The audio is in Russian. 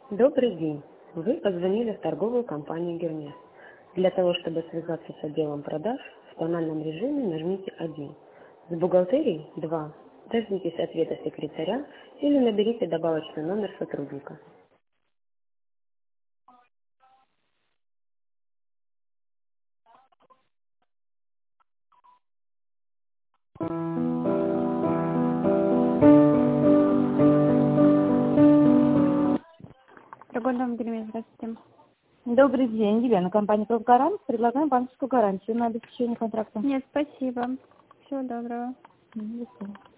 Добрый день. Вы позвонили в торговую компанию «Гермес». Для того, чтобы связаться с отделом продаж, в тональном режиме нажмите 1. С бухгалтерией 2. Дождитесь ответа секретаря или наберите добавочный номер сотрудника. Торговый дом «Гермес», здравствуйте. Добрый день, Елена, компания «Профгарант». Предлагаем банковскую гарантию на обеспечение контракта. Нет, спасибо. Всего доброго. До свидания.